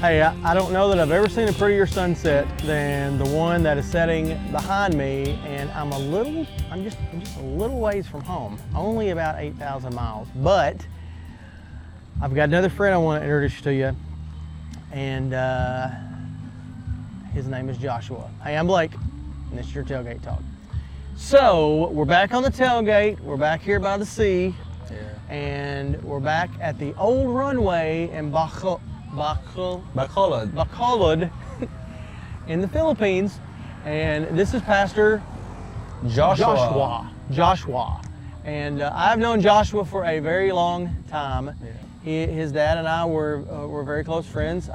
Hey, I don't know that I've ever seen a prettier sunset than the one that is setting behind me, and I'm just a little ways from home, only about 8,000 miles. But I've got another friend I want to introduce to you, and his name is Joshua. Hey, I'm Blake, and this is your Tailgate Talk. So we're back on the tailgate. We're back here by the sea, and we're back at the old runway in Bacolod in the Philippines, and this is Pastor Joshua. And I've known Joshua for a very long time. His dad and I were very close friends.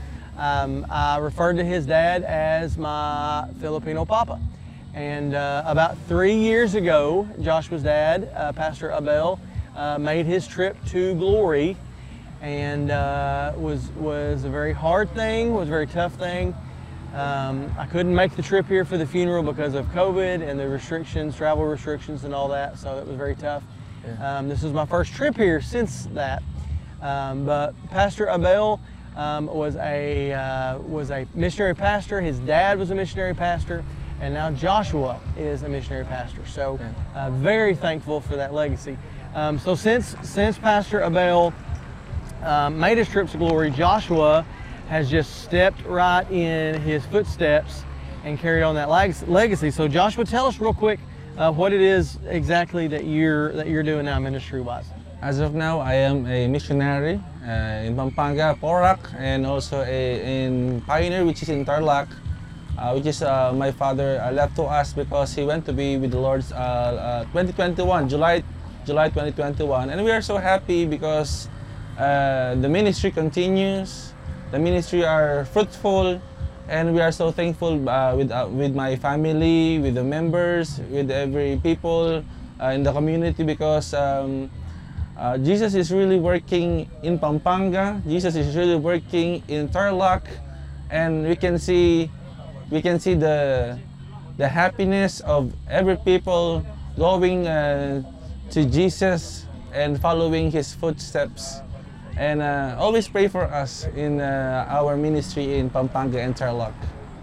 I referred to his dad as my Filipino papa. And about 3 years ago, Joshua's dad, Pastor Abel, made his trip to glory, and was a very hard thing, was a very tough thing. I couldn't make the trip here for the funeral because of COVID and the restrictions, travel restrictions and all that, so it was very tough. This is my first trip here since that. But Pastor Abel was a missionary pastor. His dad was a missionary pastor, and now Joshua is a missionary pastor. So very thankful for that legacy. So since Pastor Abel made his trip to glory, Joshua has just stepped right in his footsteps and carried on that legacy. So Joshua, tell us real quick what it is exactly that you're doing now ministry-wise. As of now, I am a missionary in Pampanga, Porac, and also in Pioneer, which is in Tarlac, which is my father left to us because he went to be with the Lord 2021, July 2021. And we are so happy because the ministry continues, the ministry are fruitful, and we are so thankful with my family, with the members, with every people in the community, because Jesus is really working in Pampanga. Jesus is really working in Tarlac, and we can see the happiness of every people going to Jesus and following his footsteps. And always pray for us in our ministry in Pampanga and Tarlac.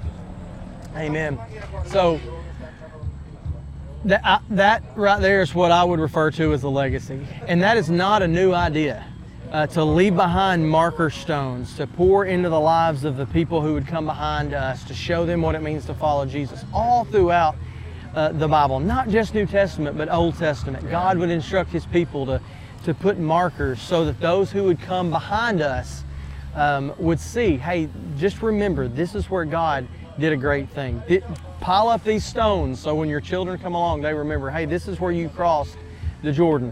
Amen. So that right there is what I would refer to as a legacy. And that is not a new idea, to leave behind marker stones, to pour into the lives of the people who would come behind us, to show them what it means to follow Jesus. All throughout the Bible, not just New Testament, but Old Testament. God would instruct his people to put markers so that those who would come behind us would see, hey, just remember, this is where God did a great thing. Pile up these stones so when your children come along, they remember, hey, this is where you crossed the Jordan.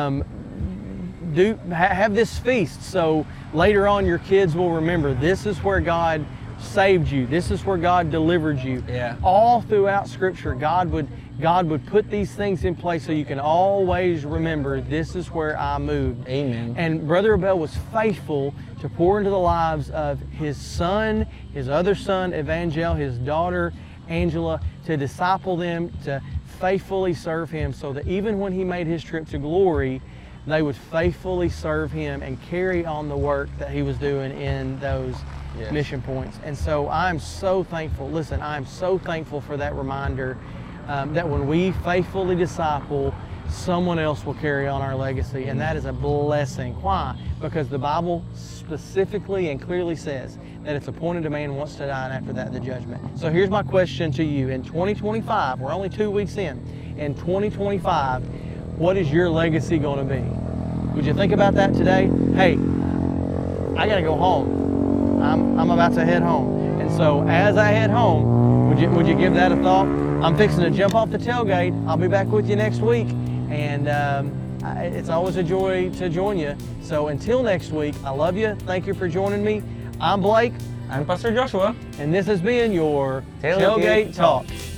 Have this feast so later on your kids will remember, this is where God saved you. This is where God delivered you. All throughout Scripture, God would put these things in place so you can always remember, this is where I moved. Amen. And Brother Abel was faithful to pour into the lives of his son, his other son, Evangel, his daughter, Angela, to disciple them, to faithfully serve him, so that even when he made his trip to glory, they would faithfully serve him and carry on the work that he was doing in those mission points. And so I'm so thankful. Listen, I'm so thankful for that reminder that when we faithfully disciple, someone else will carry on our legacy, and that is a blessing. Why? Because the Bible specifically and clearly says that it's appointed a man wants to die, and after that the judgment. So here's my question to you. In 2025, we're only 2 weeks in 2025, what is your legacy going to be? Would you think about that today? Hey, I gotta go home. I'm about to head home. And so as I head home, would you give that a thought? I'm fixing to jump off the tailgate. I'll be back with you next week. And it's always a joy to join you. So until next week, I love you. Thank you for joining me. I'm Blake. I'm Pastor Joshua. And this has been your Tailgate Talk.